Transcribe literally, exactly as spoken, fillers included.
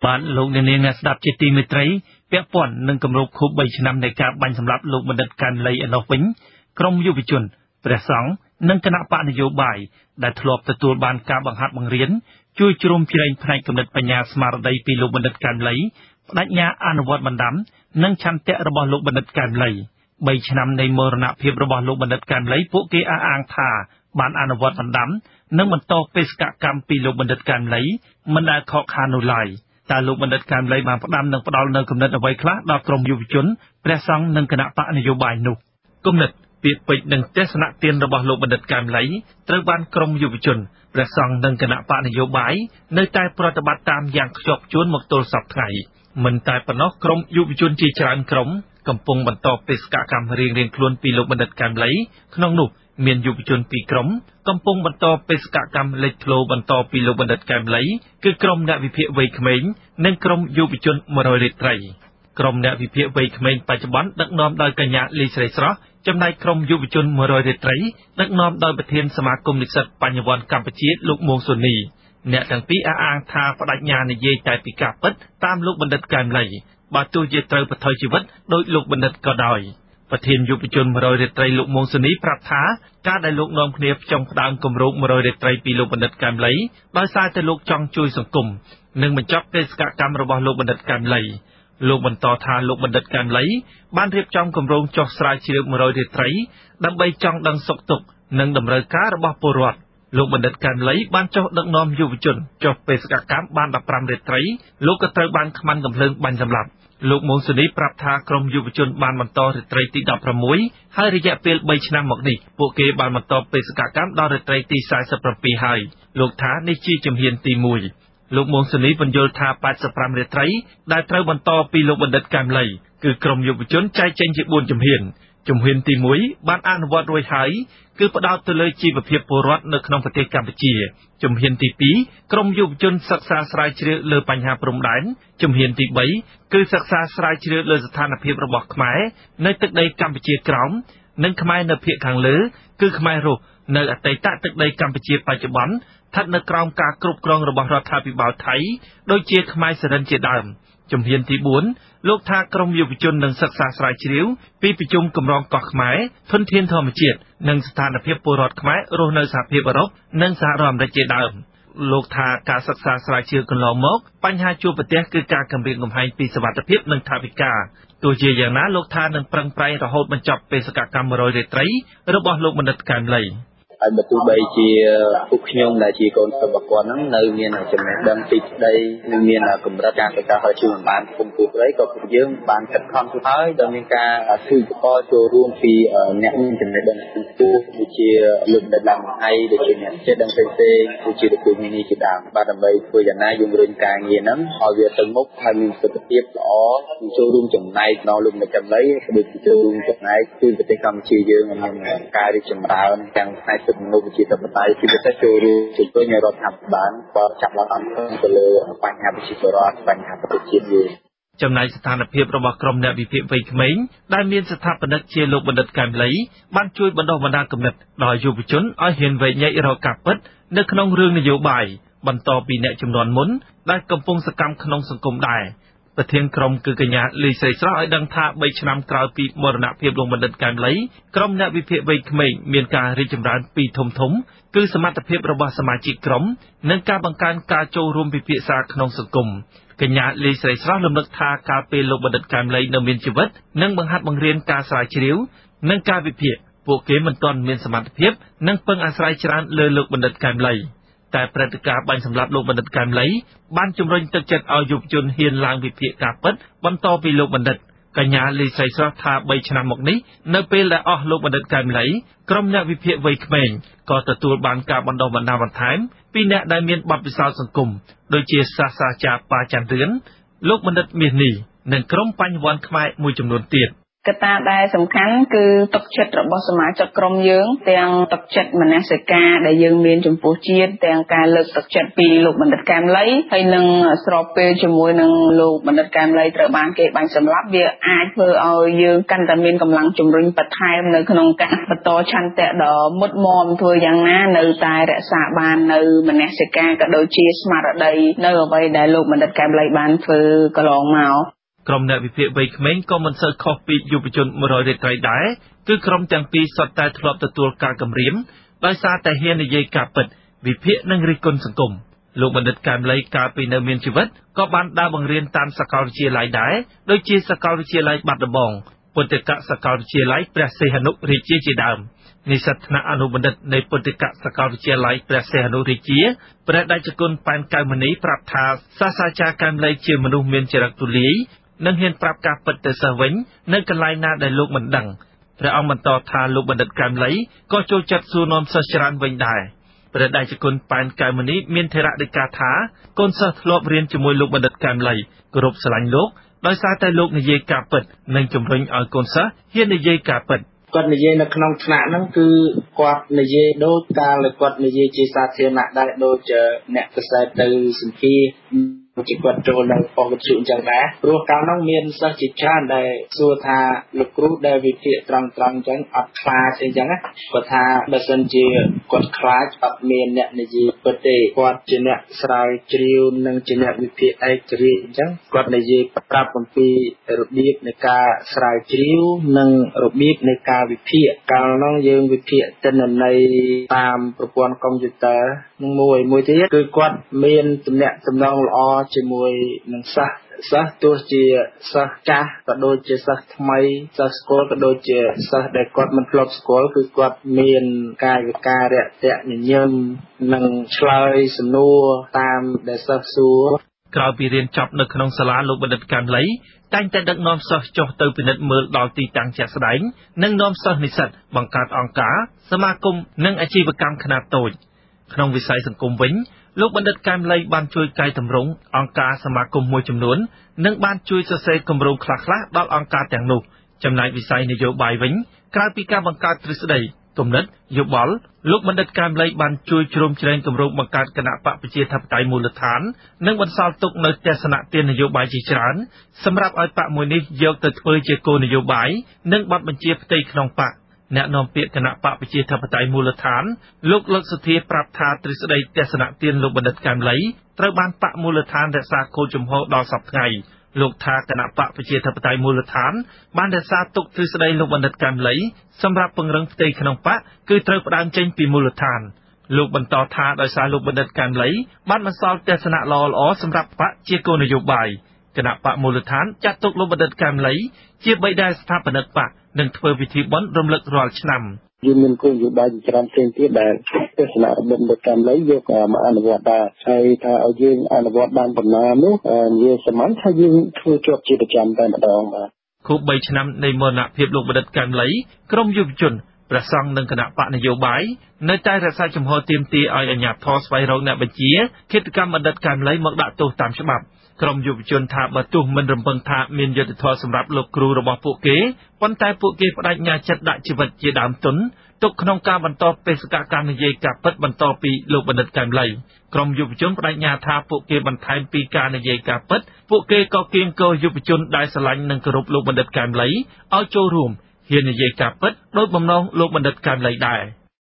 បាទលោកអ្នកនាងស្ដាប់ជាទីមេត្រីពាក់ព័ន្ធនឹងគម្រប់ខួបបីឆ្នាំនៃការបាញ់សម្លាប់លោកបណ្ឌិតកាន់លីឯនោះវិញក្រមយុវជនព្រះសង្ឃនិងគណៈបកនយោបាយដែលធ្លាប់ទទួលបានការបង្ហាត់បង្រៀនជួយជ្រោមជ្រែងផ្នែកគំនិតបញ្ញាស្មារតីពីលោកបណ្ឌិតកាន់លីបដិញ្ញាអនុវត្តបណ្ដាំនិងឆន្ទៈរបស់លោកបណ្ឌិតកាន់លីបីឆ្នាំនៃមរណភាពរបស់លោកបណ្ឌិតកាន់លីពួកគេអះអាងថាបានអនុវត្តបណ្ដាំនិងបន្តបេសកកម្មពីលោកបណ្ឌិតកាន់លីមិនដែលខកខាននោះឡើយតើលោកបណ្ឌិតកាន់លីបានផ្ដាំនិងផ្ដល់នូវគំនិតអ្វីខ្លះដល់ក្រុមយុវជនព្រះសង្ឃនិងគណៈបកនយោបាយនោះគំនិតពាក្យពេចន៍និងទស្សនៈទានរបស់លោកបណ្ឌិតកាន់លីត្រូវបានក្រុមយុវជនព្រះសង្ឃនិងគណៈបកនយោបាយនៅតែប្រតិបត្តិតាមយ៉ាងខ្ជាប់ខ្ជួនមកទល់សព្វថ្ងៃមិនតែប៉ុណ្ណោះក្រុមយុវជនជាច្រើនក្រុមកំពុងបន្តបេសកកម្មរៀងៗខ្លួនពីលោកបណ្ឌិតកាន់លីក្នុងនោះមានយុវជនពីរក្រុមកំពុងបន្តបេសកកម្មលេចធ្លោបន្តពីលោកបណ្ឌិតកាន់លីគឺក្រុមអ្នកវិភាគវ័យក្មេងនិងក្រុមយុវជនមួយរយរាត្រីក្រុមអ្នកវិភាគវ័យក្មេងបច្ចុប្បន្នដឹកនាំដោយកញ្ញាលីស្រីស្រស់ចំណែកក្រុមយុវជនមួយរយរាត្រីដឹកនាំដោយប្រធានសមាគមនិស្សិតបញ្ញវន្តកម្ពុជាលោកមួងសូនីអ្នកទាំងពីរអះអាងថាបដិញ្ញានិយាយតែពីការពិតតាមលោកបណ្ឌិតកាន់លីបើទោះជាត្រូវបថុយជីវិតដោយលោកបណ្ឌិតក៏ដោយប្រធានយុវជនមួយរយរាត្រីលោកមួងសូនីប្រាប់ថាការដែលលោកនាំគ្នាផ្ចង់ផ្ដើមគម្រោងមួយរយរាត្រីពីលោកបណ្ឌិតកាន់លីដោយសារតែលោកចង់ជួយសង្គមនិងបញ្ចប់បេសកកម្មរបស់លោកបណ្ឌិតកាន់លីលោកបន្តថាលោកបណ្ឌិតកាន់លីបានរៀបចំគម្រោងចុះស្រាវជ្រាវមួយរយរាត្រីដើម្បីចង់ដឹងសុខទុក្ខនិងតម្រូវការរបស់ពលរដ្ឋលោកបណ្ឌិតកាន់លីបានចុះដឹកនាំយុវជនចុះបេសកកម្មបានដប់ប្រាំរាត្រីលោកក៏ត្រូវបានខ្មាន់កំភ្លើងបាញ់សម្លាប់លោកម៉ូស៊ូនីប្រាប់ថាក្រុមយុវជនបានបន្តរាត្រីទីដប់ប្រាំមួយហើយរយៈពេលបីឆ្នាំមកនេះពួកគេបានបន្តបេសកកម្មដល់រាត្រីទី៤៧ហើយលោកថានេះជាជំហានទីមួយលោកម៉ូស៊ូនីបញ្យល់ថាប៉ែតសិបប្រាំរាត្រីដែលត្រូវបន្តពីលោកបណ្ឌិតកាន់លីគឺក្រុមយុវជនចែកចេញជាបួនជំហានជំហានទីមួយបានអនុវត្តរួចហើយគឺផ្ដោតទៅលើជីវភាពពលរដ្ឋនៅក្នុងប្រទេសកម្ពុជាជំហានទីពីរក្រុមយុវជនសិក្សាស្រាវជ្រាវលើបញ្ហាព្រំដែនជំហានទីបីគឺសិក្សាស្រាវជ្រាវលើស្ថានភាពរបស់ខ្មែរនៅទឹកដីកម្ពុជាក្រោមនិងខ្មែរនៅភាគខាងលើគឺខ្មែររស់នៅអតីតទឹកដីកម្ពុជាបច្ចុប្បន្នស្ថិតនៅក្រោមការគ្រប់គ្រងរបស់រដ្ឋាភិបាលថៃដូចជាខ្មែរសរិនជាដើមជំហានទីបួនលោកថាក្រុមយុវជននឹងសិក្សាស្រាវជ្រាវពីប្រជុំកម្រងកោះខ្មែរធនធានធម្មជាតិនិងស្ថានភាពពលរដ្ឋខ្មែររស់នៅសហភាពអឺរ៉ុបនិងសហរដ្ឋអាមេរិកជាដើមលោកថាការសិក្សាស្រាវជ្រាវកន្លងមកបញ្ហាជួបប្រទះគឺការគម្រាមកំហែងពីសុវត្ថិភាពនិងថវិកាទោះជាយ៉ាងណាលោកថានឹងប្រឹងប្រែងរហូតបញ្ចប់បេសកកម្មមួយរយរាត្រីរបស់លោកបណ្ឌិតកាន់លីហើយបើទោះបីជាពួកខ្ញុំដែលជាកូនសិស្សរបស់គាត់ហ្នឹងនៅមានចំណេះដឹងពីស្ដីនិងមានកម្រិតការសិក្សាហើយជួយបានគុំទូស្រីក៏ពួកយើងបានខិតខំទៅហើយដែលមានការជួយបកចូលរួមពីអ្នកមានចំណេះដឹងខ្ពស់ដូចជាលោកបណ្ឌិតឡាំហៃដូចជាអ្នកចេះដឹងផ្សេងៗដូចជាលោកគ្រូមីនីជាដើមបាទដើម្បីធ្វើយ៉ាងណាយើងរុញការងារហ្នឹងឲ្យវាទៅមុខហើយមានប្រសិទ្ធភាពល្អចូលរួមចំណែកដល់លោកបណ្ឌិតកាន់លីដូចជាចូលរួមចំណែកជួយប្រទេសកម្ពុជាយើងឲ្យមានការរីកចម្រើនទាំងផ្នែកសិទ្ធិមនុស្សជាធិបតេយ្យជាពិសេសចូលរួមជួយជួយរដ្ឋាភិបាលក៏ចាប់ឡើងអំទៅលើបញ្ហាប្រជាពលរដ្ឋបញ្ហាប្រទេសជាតិយើងចំណែកស្ថានភាពរបស់ក្រុមអ្នកវិភាគវ័យក្មេងដែលមានស្ថាបនិកជាលោកបណ្ឌិតកាន់លីបានជួយបណ្ដុះបណ្ដាលគំនិតដល់យុវជនឲ្យហ៊ានវែកញែករកការពិតនៅក្នុងរឿងនយោបាយបន្តពីអ្នកជំនាន់មុនដែលកំពុងសកម្មក្នុងសង្គមដែរប្រធានក្រុមគឺកញ្ញាលីស្រីស្រស់ឲ្យដឹងថាបីឆ្នាំក្រោយពីមរណភាពលោកបណ្ឌិតកាន់លីក្រុមអ្នកវិភាគវ័យក្មេងមានការរីកចម្រើនពីរធំធំគឺសមត្ថភាពរបស់សមាជិកក្រុមនិងការបង្កើនការចូលរួមពិភាក្សាក្នុងសង្គមកញ្ញាលីស្រីស្រស់រំលឹកថាកាលពេលលោកបណ្ឌិតកាន់លីនៅមានជីវិតនិងបង្ហាត់បង្រៀនការស្រាវជ្រាវនិងការវិភាគពួកគេមិនទាន់មានសមត្ថភាពនិងពឹងអាស្រ័យច្រើនលើលោកបណ្ឌិតកាន់លីតែព្រឹត្តិការណ៍បាញ់សម្លាប់លោកបណ្ឌិតកាន់លីបានជំរុញទឹកចិត្តឲ្យយុវជនហ៊ានឡើងវិភាគការពិតបន្តពីលោកបណ្ឌិតកញ្ញាលីស្រីស្រស់ថាបីឆ្នាំមកនេះនៅពេលដែលអស់លោកបណ្ឌិតកាន់លីក្រុមអ្នកវិភាគវ័យក្មេងក៏ទទួលបានការបណ្ដុះបណ្ដាលបន្ថែមពីអ្នកដែលមានបទពិសោធន៍សង្គមដូចជាសាស្ត្រាចារ្យប៉ាច័ន្ទរឿនលោកបណ្ឌិតមាសនេះនិងក្រុមបញ្ញវន្តខ្មែរមួយចំនួនទៀតកត្តាដែលសំខាន់គឺទឹកចិត្តរបស់សមាជិកក្រុមយើងទាំងទឹកចិត្តមនសិការដែលយើងមានចំពោះជាតិទាំងការលើកទឹកចិត្តពីលោកបណ្ឌិតកែមលីហើយនឹងស្របពេលជាមួយនឹងលោកបណ្ឌិតកែមលីត្រូវបានគេបាញ់សម្លាប់វាអាចធ្វើឲ្យយើងកាន់តែមានកម្លាំងជំរុញបន្ថែមនៅក្នុងការបន្តឆន្ទៈដ៏មុតមមធ្វើយ៉ាងណានៅតែរក្សាបាននៅមនសិការក៏ដូចជាស្មារតីនៅអ្វីដែលលោកបណ្ឌិតកែមលីបានធ្វើកន្លងមកក្រុមអ្នកវិភាគវ័យក្មេងក៏មិនសូវខុសពីយុវជនមួយរយរាត្រីដែរគឺក្រុមទាំងពីរសុទ្ធតែធ្លាប់ទទួលការគំរាមដោយសារតែហ៊ាននិយាយការពិតវិភាគនិងរិះគន់សង្គមលោកបណ្ឌិតកែមលីកាលពីនៅមានជីវិតក៏បានដើរបង្រៀនតាមសាកលវិទ្យាល័យដែរដូចជាសាកលវិទ្យាល័យបាត់ដំបងពុទ្ធិកសាកលវិទ្យាល័យព្រះសីហនុរាជាជាដើមនិស្សិតថ្នាក់អនុបណ្ឌិតនៃពុទ្ធិកសាកលវិទ្យាល័យព្រះសីហនុរាជាព្រះតេជគុណប៉ែនកៅមនីប្រាប់ថាសាស្ត្រាចារ្យកែមលីជាមនុស្សមានចរិតទូលាយនិងហ៊ានប្រាប់ការពិតទៅសិស្សវិញនៅកន្លែងណាដែលលោកមិនដឹងព្រះអង្គបន្តថាលោកបណ្ឌិតកែមលីក៏ចូលចិត្តសួរនាំសិស្សច្រើនវិញដែរព្រះតេជគុណប៉ែនកៅមនីមានថេរដីកាថាកូនសិស្សធ្លាប់រៀនជាមួយលោកបណ្ឌិតកែមលីគោរពស្រឡាញ់លោកដោយសារតែលោកនិយាយការពិតនិងជំរុញឲ្យកូនសិស្សហ៊ាននិយាយការពិតគាត់និយាយនៅក្នុងថ្នាក់ហ្នឹងគឺគាត់និយាយដូចកាលគាត់និយាយជាសាធារណៈដែរដូចអ្នកកសែតទៅសម្ភាសជាគាត់ចូលនៅប៉ុស្តិ៍វិទ្យុអញ្ចឹងដែរព្រោះកាលនោះមានសិស្សជាច្រើនដែលសួរថាលោកគ្រូដែលវិភាគត្រង់ត្រង់អញ្ចឹងអត់ខ្លាចអីចឹងណាគាត់ថាបើសិនជាគាត់ខ្លាចអត់មានអ្នកនិយាយពិតទេគាត់ជាអ្នកស្រាវជ្រាវនិងជាអ្នកវិភាគឯករាជ្យអញ្ចឹងគាត់និយាយប្រាប់អំពីរបៀបនៃការស្រាវជ្រាវនិងរបៀបនៃការវិភាគកាលនោះយើងវិភាគទិន្នន័យតាមប្រព័ន្ធកុំព្យូទ័រនឹងមួយមួយទៀតគឺគាត់មានទំនាក់ទំនងល្អជាមួយនឹងសិស្សសិស្សទោះជាសិស្សចាស់ក៏ដូចជាសិស្សថ្មីសិស្សស្គាល់ក៏ដូចជាសិស្សដែលគាត់មិនធ្លាប់ស្គាល់គឺគាត់មានកាយវិការរាក់ទាក់ញញឹមនិងឆ្លើយសំណួរតាមដែលសិស្សសួរក្រោយពីរៀនចប់នៅក្នុងសាលាលោកបណ្ឌិតកែមលីតែងតែដឹកនាំសិស្សចុះទៅពិនិត្យមើលដល់ទីតាំងជាក់ស្ដែងនិងនាំសិស្សនិស្សិតបង្កើតអង្គការសមាគមនិងអាជីវកម្មខ្នាតតូចក្នុងវិស័យសង្គមវិញលោកបណ្ឌិតកែមលីបានជួយកែតម្រង់អង្គការសមាគមមួយចំនួននិងបានជួយសរសេរគម្រោងខ្លះៗដល់អង្គការទាំងនោះចំណែកវិស័យនយោបាយវិញក្រៅពីការបង្កើតទ្រឹស្ដីគំនិតយោបល់លោកបណ្ឌិតកែមលីបានជួយជ្រោមជ្រែងគម្រោងបង្កើតគណៈបកប្រជាធិបតេយ្យមូលដ្ឋាននិងបន្សល់ទុកនៅទស្សនៈទាននយោបាយជាច្រើនសម្រាប់ឲ្យបកមួយនេះយកទៅធ្វើជាគោលនយោបាយនិងបទបញ្ជាផ្ទៃក្នុងបកអ្នកនាំពាក្យគណៈបកប្រជាធិបតេយ្យមូលដ្ឋានលោកលឹកសុធាប្រាប់ថាទ្រឹស្ដីទស្សនៈទានលោកបណ្ឌិតកែមលីត្រូវបានបកមូលដ្ឋានរក្សាគោលជំហរដល់សប្តាហ៍លោកថាគណៈបកប្រជាធិបតេយ្យមូលដ្ឋានបានរក្សាទុកទ្រឹស្ដីលោកបណ្ឌិតកែមលីសម្រាប់ពង្រឹងផ្ទៃក្នុងបកគឺត្រូវផ្ដើមចេញពីមូលដ្ឋានលោកបន្តថាដោយសារលោកបណ្ឌិតកែមលីបានបន្សល់ទស្សនៈល្អៗសម្រាប់បកជាគោលនយោបាយគណៈបកមូលដ្ឋានចាត់ទុកលោកបណ្ឌិតកែមលីជាបិតាស្ថាបនិកបកនិងធ្វើពិធីបុណ្យរំលឹករាល់ឆ្នាំយើងមានគោលនយោបាយជាច្រើនផ្សេងទៀតដែលទស្សនៈរបស់បណ្ឌិតកែមលីយកមកអនុវត្តដែរហើយថាឲ្យយើងអនុវត្តបានប៉ុណ្ណានោះយើងសមត្ថថាយើងធ្វើជាប់ជាប្រចាំតែម្ដងបាទគូបីឆ្នាំនៃមរណភាពលោកបណ្ឌិតកែមលីក្រមយុវជនព្រះសង្ឃនិងគណៈបកនយោបាយនៅតែរក្សាជំហរទាមទារឲ្យអាជ្ញាធរស្វែងរកអ្នកបញ្ជាឃាតកម្មបណ្ឌិតកែមលីមកដាក់ទោសតាមច្បាប់ក្រមយុវជនថាបើទោះមិនរំពឹងថាមានយុត្តិធម៌សម្រាប់លោកគ្រូរបស់ពួកគេប៉ុន្តែពួកគេបដិញ្ញាចិត្តដាក់ជីវិតជាដើមទុនទុកក្នុងការបន្តបេសកកម្មនិយាយការពិតបន្តពីលោកបណ្ឌិតកែមលីក្រមយុវជនបដិញ្ញាថាពួកគេបន្ថែមពីការនិយាយការពិតពួកគេក៏គៀងគរយុវជនដែលស្រឡាញ់និងគោរពលោកបណ្ឌិតកែមលីឲ្យចូលរួមហ៊ាននិយាយការពិតដោយបំណងលោកបណ្ឌិតកែមលីដែរ